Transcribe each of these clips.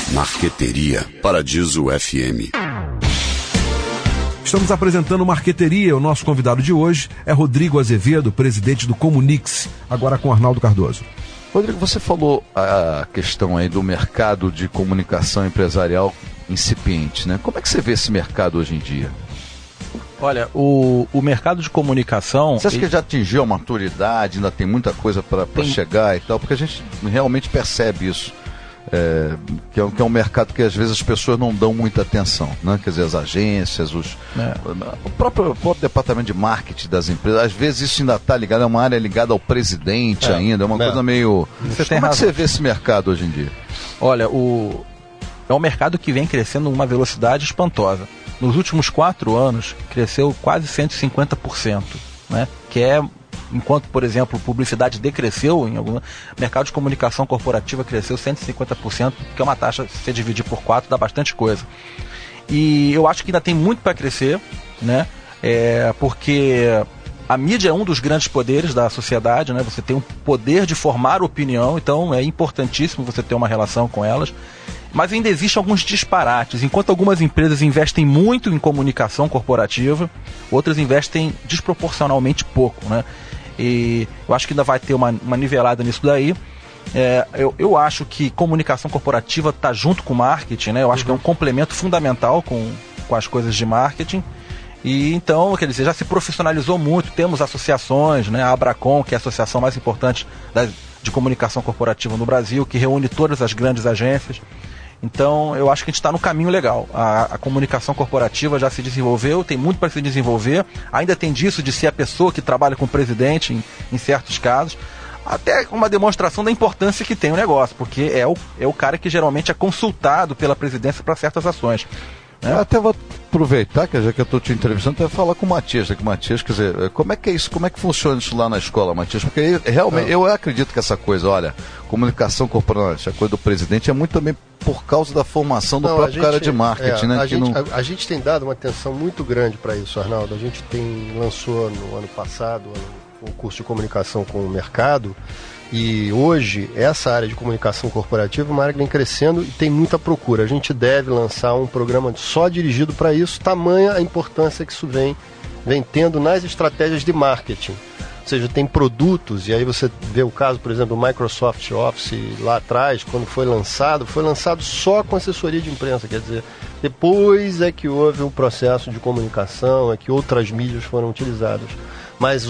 Marqueteria Paradiso FM. Estamos apresentando Marqueteria. O nosso convidado de hoje é Rodrigo Azevedo, presidente do Comunix, agora com Arnaldo Cardoso. Rodrigo, você falou a questão aí do mercado de comunicação empresarial incipiente, né? Como é que você vê esse mercado hoje em dia? Olha, o mercado de comunicação... Você acha que já atingiu a maturidade, ainda tem muita coisa para chegar e tal? Porque a gente realmente percebe isso. Que é um mercado que às vezes as pessoas não dão muita atenção, né? Quer dizer, as agências, o próprio departamento de marketing das empresas, às vezes isso ainda está ligado, é uma área ligada ao presidente ainda, é uma coisa meio... Como é que você vê esse mercado hoje em dia? Olha, é um mercado que vem crescendo numa velocidade espantosa. Nos últimos 4 anos, cresceu quase 150%, né? Que é... Enquanto, por exemplo, publicidade decresceu, em algum mercado de comunicação corporativa cresceu 150%, que é uma taxa, se você dividir por 4, dá bastante coisa. E eu acho que ainda tem muito para crescer, né? Porque a mídia é um dos grandes poderes da sociedade, né? Você tem um poder de formar opinião, então é importantíssimo você ter uma relação com elas. Mas ainda existem alguns disparates. Enquanto algumas empresas investem muito em comunicação corporativa, outras investem desproporcionalmente pouco, né? E eu acho que ainda vai ter uma nivelada nisso daí. Eu acho que comunicação corporativa está junto com marketing, né? Eu acho que é um complemento fundamental com as coisas de marketing. E então, quer dizer, já se profissionalizou muito. Temos associações, né? A Abracom, que é a associação mais importante de comunicação corporativa no Brasil, que reúne todas as grandes agências. Então, eu acho que a gente está no caminho legal. A comunicação corporativa já se desenvolveu, tem muito para se desenvolver. Ainda tem disso de ser a pessoa que trabalha com o presidente em certos casos. Até uma demonstração da importância que tem o negócio, porque é o cara que geralmente é consultado pela presidência para certas ações. Eu até vou aproveitar, já que eu estou te entrevistando, até falar com o Matias, quer dizer, como é que é isso, como é que funciona isso lá na escola, Matias? Porque realmente eu acredito que essa coisa, olha, comunicação corporativa, essa coisa do presidente é muito também por causa da formação do próprio cara de marketing, né? A gente tem dado uma atenção muito grande para isso, Arnaldo. A gente lançou no ano passado o curso de comunicação com o mercado. E hoje, essa área de comunicação corporativa é uma área que vem crescendo e tem muita procura. A gente deve lançar um programa só dirigido para isso, tamanha a importância que isso vem tendo nas estratégias de marketing. Ou seja, tem produtos, e aí você vê o caso, por exemplo, do Microsoft Office lá atrás, quando foi lançado só com assessoria de imprensa, quer dizer, depois é que houve um processo de comunicação, é que outras mídias foram utilizadas. Mas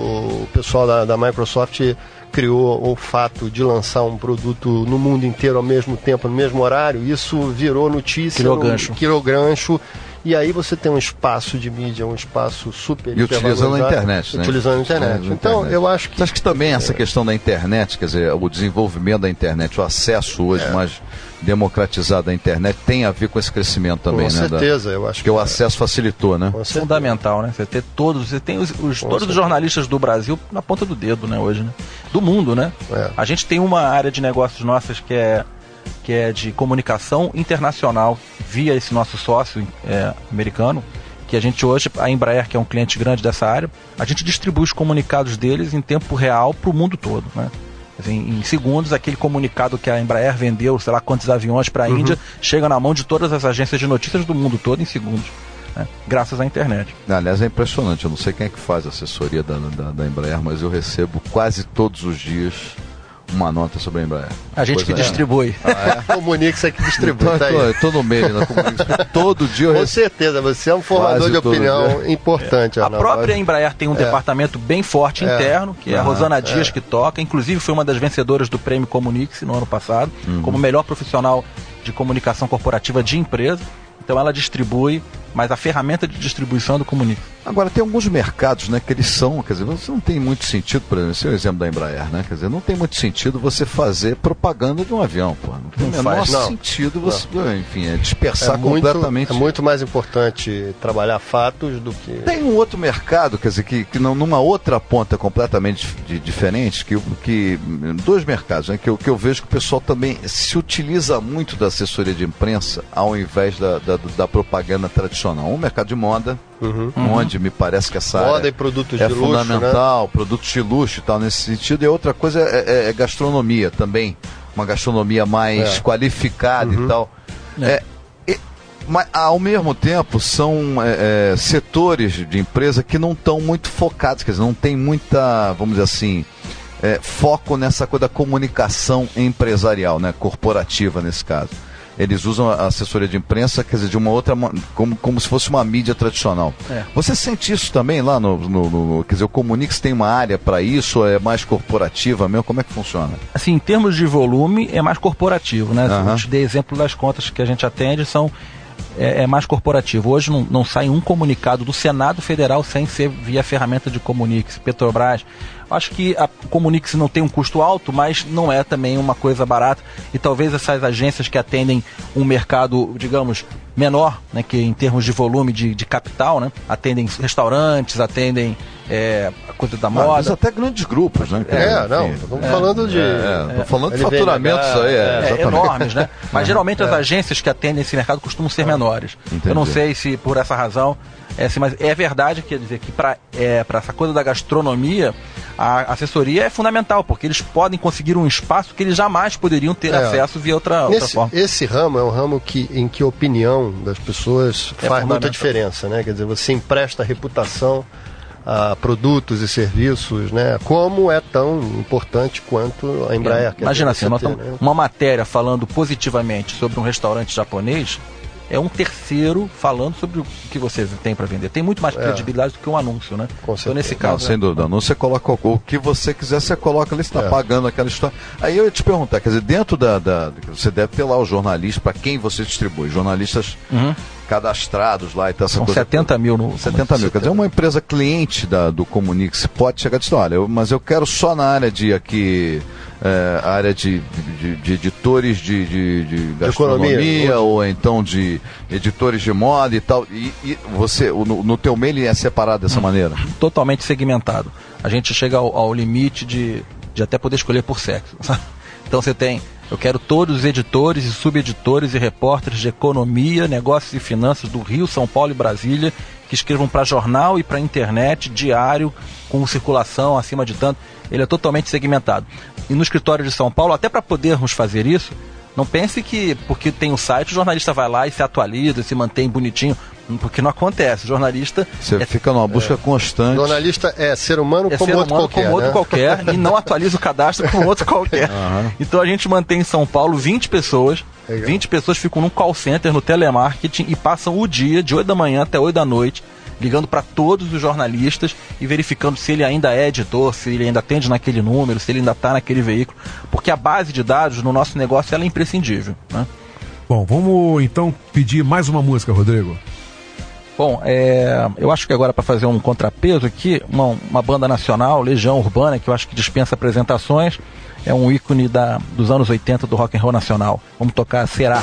o pessoal da Microsoft criou o fato de lançar um produto no mundo inteiro ao mesmo tempo, no mesmo horário, isso virou notícia, criou gancho, e aí você tem um espaço de mídia, um espaço super... E utilizando a internet, né? Utilizando a internet. Então, eu acho que... Você acha que também essa questão da internet, quer dizer, o desenvolvimento da internet, o acesso hoje mais democratizado da internet tem a ver com esse crescimento também, né? Com certeza, eu acho que o acesso facilitou, né? Fundamental, né? Você tem todos os jornalistas do Brasil na ponta do dedo, né, hoje, né? Do mundo, né? A gente tem uma área de negócios nossas que é de comunicação internacional via esse nosso sócio americano, que a gente hoje, a Embraer, que é um cliente grande dessa área, a gente distribui os comunicados deles em tempo real para o mundo todo, né? Assim, em segundos, aquele comunicado que a Embraer vendeu, sei lá quantos aviões para a Índia, chega na mão de todas as agências de notícias do mundo todo em segundos, né? Graças à internet. Aliás, é impressionante, eu não sei quem é que faz a assessoria da Embraer, mas eu recebo quase todos os dias uma nota sobre a Embraer. A gente que distribui. O Comunix é que distribui. Então, eu tô no meio da Comunix, todo dia eu Com certeza, você é um formador de opinião importante. A própria Embraer tem um departamento bem forte interno, que é a Rosana Dias que toca, inclusive foi uma das vencedoras do prêmio Comunix no ano passado, como melhor profissional de comunicação corporativa de empresa. Então ela distribui, mas a ferramenta de distribuição é do Comunix. Agora, tem alguns mercados, né, que eles são, quer dizer, você não tem muito sentido, por exemplo, esse é o exemplo da Embraer, né, quer dizer, não tem muito sentido você fazer propaganda de um avião, pô, não tem o menor sentido você, enfim, dispersar completamente. É muito mais importante trabalhar fatos do que... Tem um outro mercado, quer dizer, que numa outra ponta completamente diferente, que dois mercados, né, que eu vejo que o pessoal também se utiliza muito da assessoria de imprensa ao invés da propaganda tradicional. Um mercado de moda, onde me parece que essa moda área e produtos é de luxo, fundamental, né? Produtos de luxo e tal, nesse sentido. E outra coisa é gastronomia também, uma gastronomia mais qualificada e tal. Mas, ao mesmo tempo, são setores de empresa que não estão muito focados, quer dizer, não tem muita, vamos dizer assim, foco nessa coisa da comunicação empresarial, né, corporativa nesse caso. Eles usam a assessoria de imprensa, quer dizer, de uma outra, como se fosse uma mídia tradicional. Você sente isso também lá quer dizer, o Comunix tem uma área para isso, ou é mais corporativa mesmo? Como é que funciona? Assim, em termos de volume, é mais corporativo, né? Eu te dei exemplo das contas que a gente atende, é mais corporativo. Hoje não sai um comunicado do Senado Federal sem ser via ferramenta de Comunix, Petrobras. Acho que a Comunix não tem um custo alto, mas não é também uma coisa barata. E talvez essas agências que atendem um mercado, digamos, menor, né, que em termos de volume de capital, né, atendem restaurantes, atendem a coisa da moda. Mas até grandes grupos, né? Estamos falando de... Estou falando de faturamentos aí, enormes, né? Mas geralmente as agências que atendem esse mercado costumam ser menores. Entendi. Eu não sei se por essa razão... mas é verdade, quer dizer, que para essa coisa da gastronomia, a assessoria é fundamental, porque eles podem conseguir um espaço que eles jamais poderiam ter acesso via outra forma. Esse ramo é um ramo em que a opinião das pessoas faz muita diferença, né? Quer dizer, você empresta reputação a produtos e serviços, né? Como é tão importante quanto a Embraer. Imagina assim, uma matéria falando positivamente sobre um restaurante japonês, é um terceiro falando sobre o que você tem para vender. Tem muito mais credibilidade do que um anúncio, né? Então, nesse caso... sem dúvida. Anúncio, você coloca o que você quiser, você coloca ali, você está pagando aquela história. Aí eu ia te perguntar, quer dizer, dentro você deve ter lá os jornalistas, para quem você distribui, jornalistas cadastrados lá e tal. São 70 mil no... 70 mil. Quer dizer, uma empresa cliente do Comunix pode chegar e dizer, olha, mas eu quero só na área de aqui... a área de editores de gastronomia, ou então de editores de moda e tal, e você, no teu mail é separado dessa maneira? Totalmente segmentado. A gente chega ao limite de até poder escolher por sexo. Então eu quero todos os editores e subeditores e repórteres de economia, negócios e finanças do Rio, São Paulo e Brasília, que escrevam para jornal e para internet, diário, com circulação acima de tanto. Ele é totalmente segmentado. E no escritório de São Paulo, até para podermos fazer isso, não pense que porque tem um site, o jornalista vai lá e se atualiza, se mantém bonitinho, porque não acontece. O jornalista... Você fica numa busca constante. Jornalista é ser humano como outro qualquer, e não atualiza o cadastro como outro qualquer. Então a gente mantém em São Paulo 20 pessoas. Legal. 20 pessoas ficam num call center, no telemarketing, e passam o dia, de 8 da manhã até 8 da noite, ligando para todos os jornalistas e verificando se ele ainda é editor, se ele ainda atende naquele número, se ele ainda está naquele veículo, porque a base de dados no nosso negócio ela é imprescindível, né? Bom, vamos então pedir mais uma música, Rodrigo. Bom, eu acho que agora, para fazer um contrapeso aqui, uma banda nacional, Legião Urbana, que eu acho que dispensa apresentações, é um ícone dos anos 80 do rock and roll nacional. Vamos tocar Será.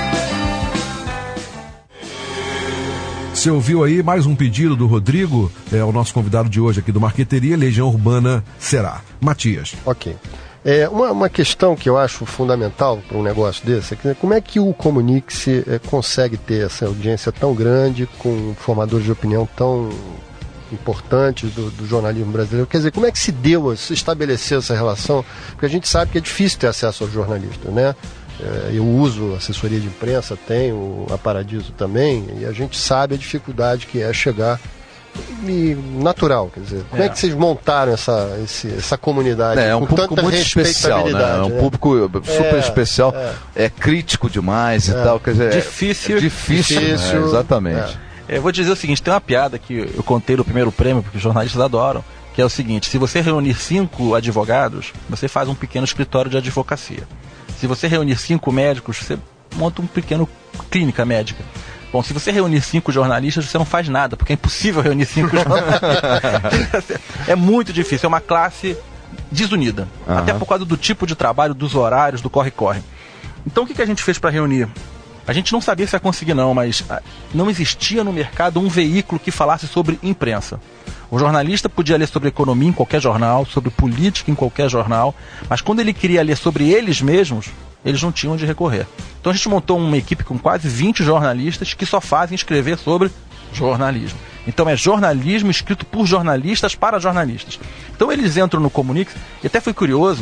Você ouviu aí mais um pedido do Rodrigo, o nosso convidado de hoje aqui do Marqueteria, Legião Urbana Será. Matias. Ok. Uma questão que eu acho fundamental para um negócio desse é que, como é que o Comunix consegue ter essa audiência tão grande, com formadores de opinião tão importantes do jornalismo brasileiro? Quer dizer, como é que se estabeleceu essa relação? Porque a gente sabe que é difícil ter acesso aos jornalistas, né? Eu uso assessoria de imprensa, tenho a Paradiso também, e a gente sabe a dificuldade que é chegar natural, quer dizer, como é que vocês montaram essa comunidade? É um público muito especial, né? É um público super especial, é crítico demais e tal, quer dizer, difícil, né? Exatamente. Eu vou dizer o seguinte, tem uma piada que eu contei no primeiro prêmio, porque os jornalistas adoram, que é o seguinte: se você reunir 5 advogados, você faz um pequeno escritório de advocacia. Se você reunir 5 médicos, você monta um pequeno clínica médica. Bom, se você reunir 5 jornalistas, você não faz nada, porque é impossível reunir 5 jornalistas. É muito difícil, é uma classe desunida. Até por causa do tipo de trabalho, dos horários, do corre-corre. Então o que a gente fez para reunir? A gente não sabia se ia conseguir não, mas não existia no mercado um veículo que falasse sobre imprensa. O jornalista podia ler sobre economia em qualquer jornal, sobre política em qualquer jornal, mas quando ele queria ler sobre eles mesmos, eles não tinham onde recorrer. Então a gente montou uma equipe com quase 20 jornalistas que só fazem escrever sobre jornalismo. Então é jornalismo escrito por jornalistas para jornalistas. Então eles entram no Comunix, e até foi curioso,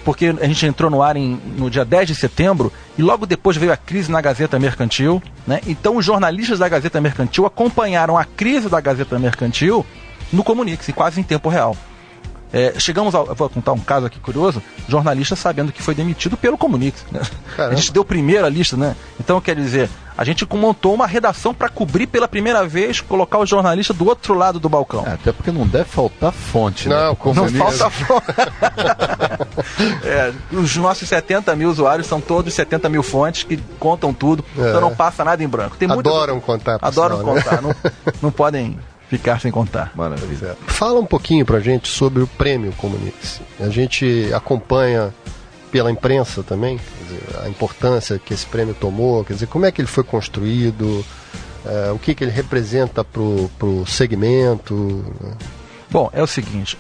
porque a gente entrou no ar no dia 10 de setembro e logo depois veio a crise na Gazeta Mercantil, né? Então os jornalistas da Gazeta Mercantil acompanharam a crise da Gazeta Mercantil no Comunix, quase em tempo real. Eu vou contar um caso aqui curioso, jornalista sabendo que foi demitido pelo Comunix, né? A gente deu primeiro a lista, né? Então, quer dizer, a gente montou uma redação para cobrir pela primeira vez, colocar o jornalista do outro lado do balcão. Até porque não deve faltar fonte, não, né? Não falta fonte. Os nossos 70 mil usuários são todos 70 mil fontes que contam tudo, então não passa nada em branco. Adoram contar. Adoram contar, né? não podem ficar sem contar. Maravilha. Fala um pouquinho pra gente sobre o prêmio Comunix. A gente acompanha pela imprensa também, quer dizer, a importância que esse prêmio tomou, quer dizer, como é que ele foi construído, o que ele representa pro segmento. Né? Bom, é o seguinte,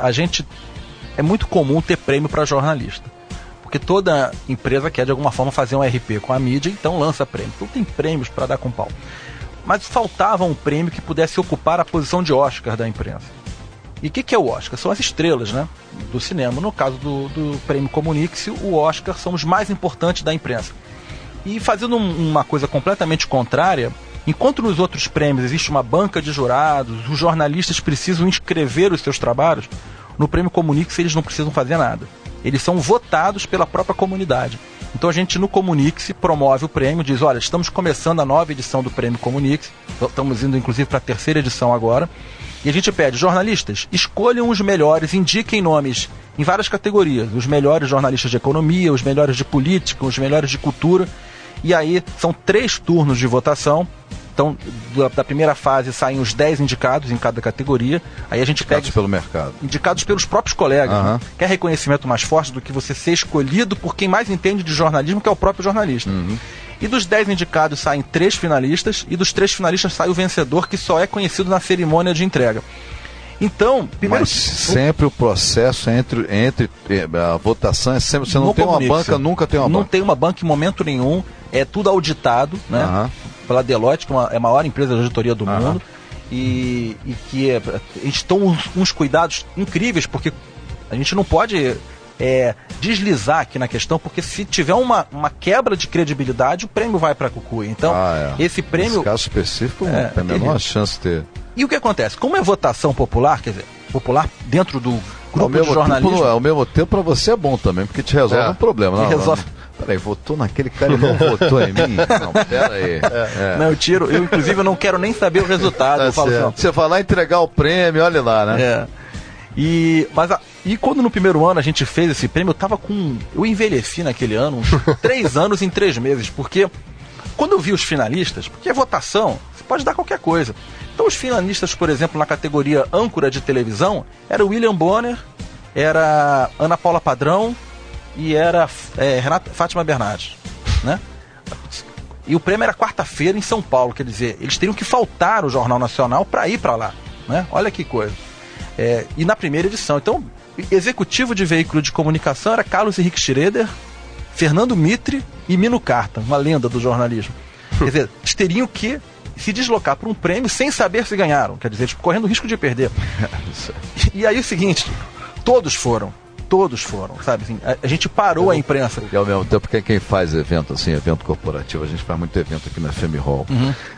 é muito comum ter prêmio para jornalista, porque toda empresa quer de alguma forma fazer um RP com a mídia, então lança prêmio. Então tem prêmios para dar com pau. Mas faltava um prêmio que pudesse ocupar a posição de Oscar da imprensa. E o que é o Oscar? São as estrelas, né, do cinema. No caso do prêmio Comunix, o Oscar são os mais importantes da imprensa. E fazendo uma coisa completamente contrária, enquanto nos outros prêmios existe uma banca de jurados, os jornalistas precisam inscrever os seus trabalhos, no prêmio Comunix eles não precisam fazer nada. Eles são votados pela própria comunidade. Então a gente no Comunix promove o prêmio, diz, olha, estamos começando a nova edição do prêmio Comunix, estamos indo inclusive para a 3ª edição agora, e a gente pede, jornalistas, escolham os melhores, indiquem nomes em várias categorias, os melhores jornalistas de economia, os melhores de política, os melhores de cultura, e aí são 3 turnos de votação. Então, da primeira fase saem os 10 indicados em cada categoria. Aí a gente indicados pelo mercado. Indicados pelos próprios colegas. Né? Quer reconhecimento mais forte do que você ser escolhido por quem mais entende de jornalismo, que é o próprio jornalista. E dos 10 indicados saem 3 finalistas, e dos 3 finalistas sai o vencedor, que só é conhecido na cerimônia de entrega. Então, primeiro... Mas sempre o processo entre a votação é sempre... Você não tem uma banca, nunca tem uma banca. Não tem uma banca em momento nenhum, é tudo auditado, né? Pela Deloitte, que é a maior empresa de auditoria do mundo, e que a gente toma uns cuidados incríveis, porque a gente não pode deslizar aqui na questão, porque se tiver uma quebra de credibilidade, o prêmio vai para a Cucuia. Então, esse prêmio... Nesse caso específico, não tem a menor chance de ter... E o que acontece? Como é votação popular, quer dizer, popular dentro do grupo de jornalismo... Ao mesmo tempo, para você é bom também, porque te resolve um problema. Não, resolve... Peraí, votou naquele cara e não votou em mim? Não, peraí. Não, eu inclusive eu não quero nem saber o resultado. Eu falo assim, você vai lá entregar o prêmio, olha lá, né? E quando no primeiro ano a gente fez esse prêmio, eu envelheci naquele ano, uns 3 anos em 3 meses, porque quando eu vi os finalistas, porque é votação, você pode dar qualquer coisa. Então os finalistas, por exemplo, na categoria âncora de televisão, era o William Bonner, era Ana Paula Padrão, e era Fátima Bernardes, né? E o prêmio era quarta-feira em São Paulo, quer dizer, eles teriam que faltar o Jornal Nacional para ir para lá, né? Olha que coisa. E na primeira edição, então, executivo de veículo de comunicação era Carlos Henrique Schroeder, Fernando Mitre e Mino Carta, uma lenda do jornalismo. Quer dizer, eles teriam que se deslocar para um prêmio sem saber se ganharam, quer dizer, correndo o risco de perder. E aí o seguinte, todos foram, sabe? Assim, a gente parou a imprensa. E ao mesmo tempo, porque quem faz evento, assim, evento corporativo, a gente faz muito evento aqui na FM Hall.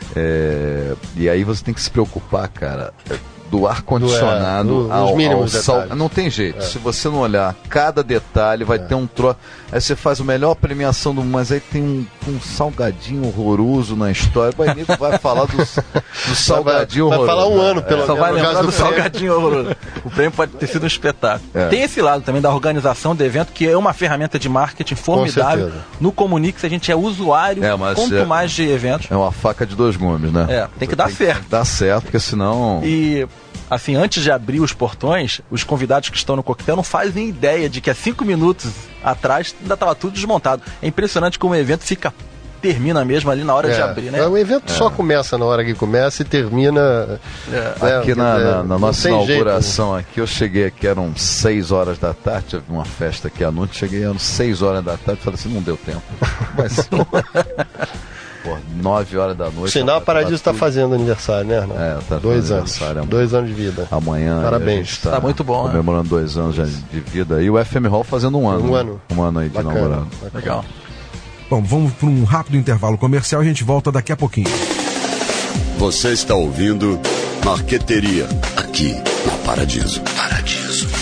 E aí você tem que se preocupar, cara, do ar-condicionado ao sal. Não tem jeito. Se você não olhar cada detalhe, vai ter um troço. Aí você faz a melhor premiação do mundo, mas aí tem um salgadinho horroroso na história. O nego vai falar do salgadinho horroroso. Vai falar um ano, pelo menos. Só vai lembrar do salgadinho horroroso. O prêmio pode ter sido um espetáculo. Tem esse lado também da organização do evento, que é uma ferramenta de marketing formidável. No Comunix a gente é usuário, quanto mais de eventos. É uma faca de 2 gumes, né? Tem que dar certo. Tem que dar certo, porque senão... E, assim, antes de abrir os portões, os convidados que estão no coquetel não fazem ideia de que há 5 minutos atrás ainda estava tudo desmontado. É impressionante como o evento termina mesmo ali na hora de abrir, né? O evento só começa na hora que começa e termina... Aqui na nossa inauguração aqui, eu cheguei aqui, eram 6 horas da tarde, tive uma festa aqui à noite, cheguei às 6 horas da tarde e falei assim, não deu tempo. Mas... 9 horas da noite. Sinal, a Paradiso está fazendo aniversário, né, Arnaldo? Tá 2 anos. 2 anos de vida. Amanhã. Parabéns. Tá muito bom, comemorando 2 anos já de vida. E o FM Hall fazendo um ano. Um ano aí de namorado. Legal. Bom, vamos para um rápido intervalo comercial, a gente volta daqui a pouquinho. Você está ouvindo Marqueteria, aqui na Paradiso. Paradiso.